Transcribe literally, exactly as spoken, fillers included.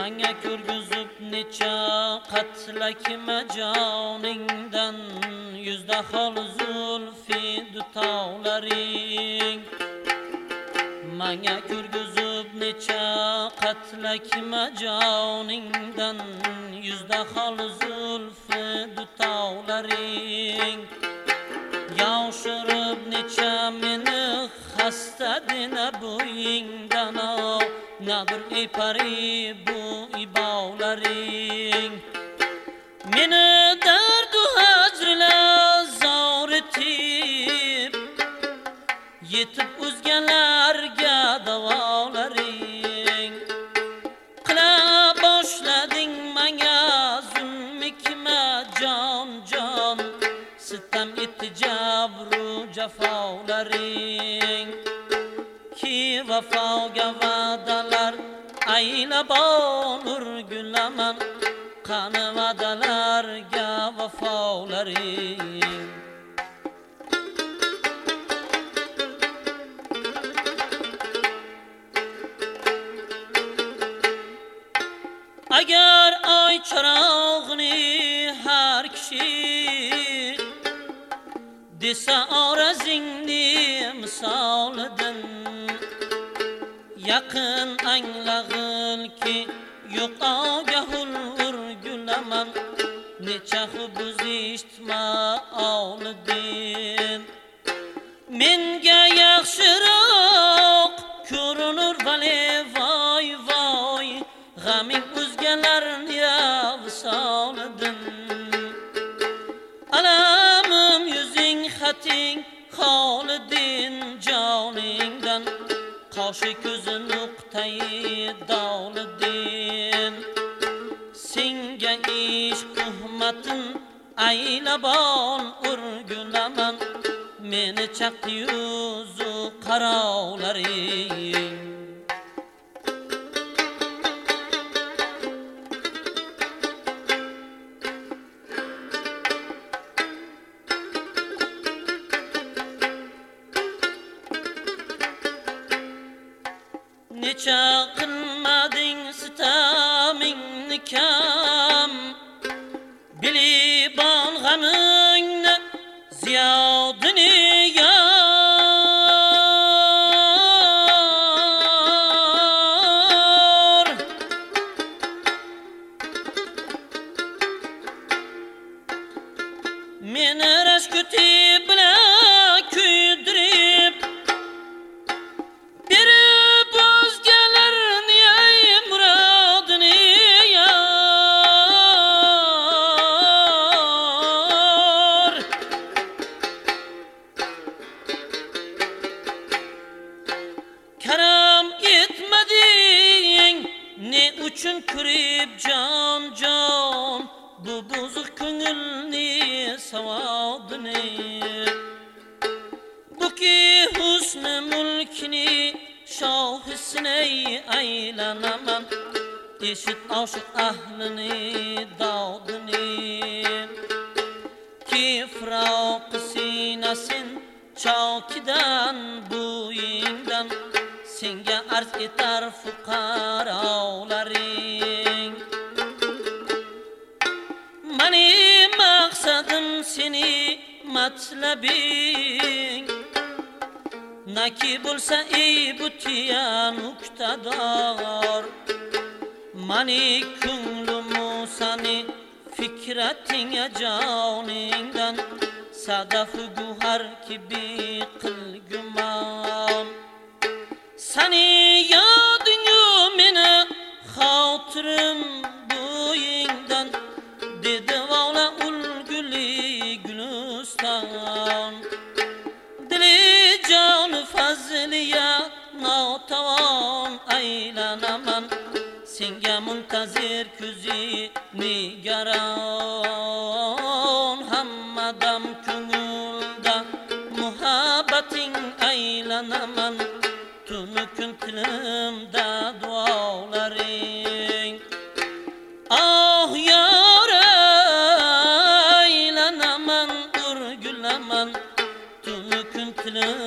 Manga ko'rgizib necha qatlakma joningdan yuzda hol zulfi dutavlaring Manga ko'rgizib necha qatlakma joningdan yuzda hol zulfi dutavlaring Yavshirib necha meni xasta dina bo'yingdan nadir ey pari bu ibavlaring Meni dardu hajrla zoritib yetib o'zgalarga davolaring Qila boshlading menga zulmikma jon jon sitam etdi jabru jafolaring Ki vafoga va'dalar aylabon urgulaman qani va'dalarga vafolaring Agar oy charog'ini har kishi desa orazingni misolidan Yaqin anglag'il ki yo'q ogahul urgulaman necha xubuz eshitma olidin menga yaxshiroq ko'rinur vale voy voy g'aming o'zgalarni avsolidin alamim yuzing xating xolidin joningdan qoshi ko'zi nuqtai davliddin senga ishq tuhmatin aylabon urgulaman meni chaqdi yuzu qarovlaring Necha qilmading sitamingni kam bilibon g'amingni ziyodini yor Meni rashkuti bilan kuydirib Karam etmedin ne uchun kurib can can bu bozuk ko'ngilni savadını Bu ki husn mulkini şahisine aylanaman Eşit aşık ahlini davdını Ki frak sinasin çakidan buyingdan Senga arz etar fuqarolaring Mani maqsadim seni matlabing Naki bo'lsa ey butiya nuqtador Mani ko'nglim sani fikratinga joningdan Sadaf guhar kibi qilgumam Sani yodingu meni xotirim bo'yingdan dedi va'la ulguli guliston dili jon fazliya notavon aylanaman senga muntazir ko'zi nigaron hammadam ko'ngilda muhabbating aylanaman Tunu kun tilimda duolaring Ah yar aylanaman urgulaman Tunu kun tilim